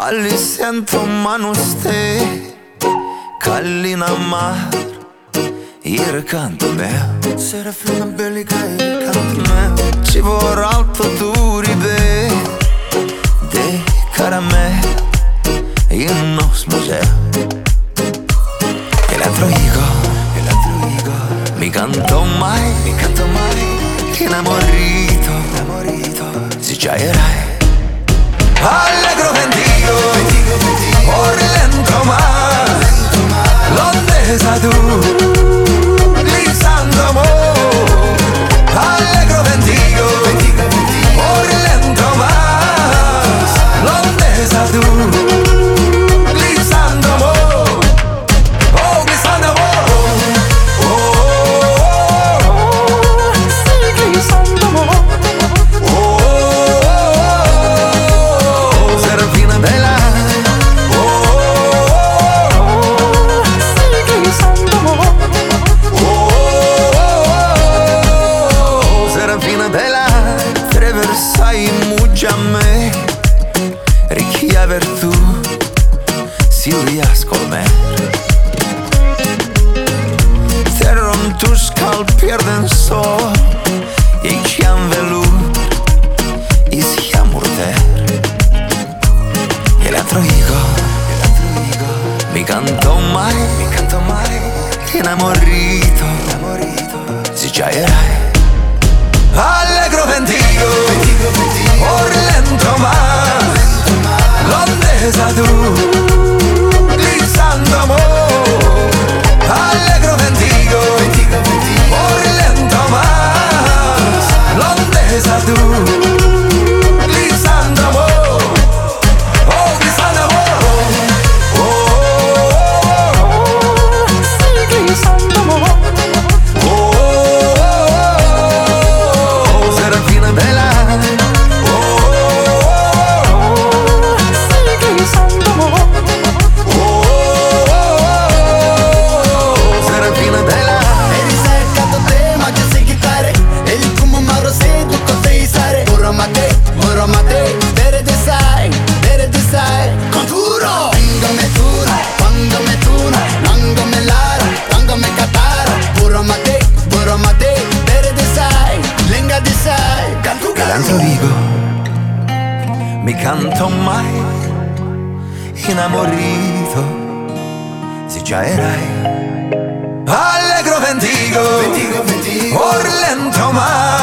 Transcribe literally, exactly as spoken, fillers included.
Ali siento manos te Kallina mar Il canto mio Serafina bellica il canto mio Ci vorrà alto duri be De caramel In nos museo E l'altro higo E l'altro higo Mi canto mai Mi canto mai Inamorito Inamorito Si già erai Allegro ventigo, ventigo, ventigo. Por lento mar, lento mar. L'ondesa tu, lisando mo. Allegro ventigo, ventigo, ventigo. Por lento mar, l'ondesa tu, lisando mo. Oh, lisando mo. Oh, oh, oh, oh. Sì, lisando mo. Sai mugiame Rikia vertu Silvia scolmer Terron tu skal pierden so E ciam velur Is jamurter E l'altro higo Mi canto mai Mi canto mai Inamorito Inamorito Si già erai Allegro ventigo, ventigo, ventigo. Por lento mar, l'ondesa tu, lisando mo. Allegro ventigo, ventigo, ventigo. Por lento mar, l'ondesa tu, lisando mo. Oh, lisando mo. Oh, oh, oh, oh. Sì, lisando mo. Mi canto mai Inamorito Si già erai Allegro ventigo, ventigo, ventigo. Por lento mar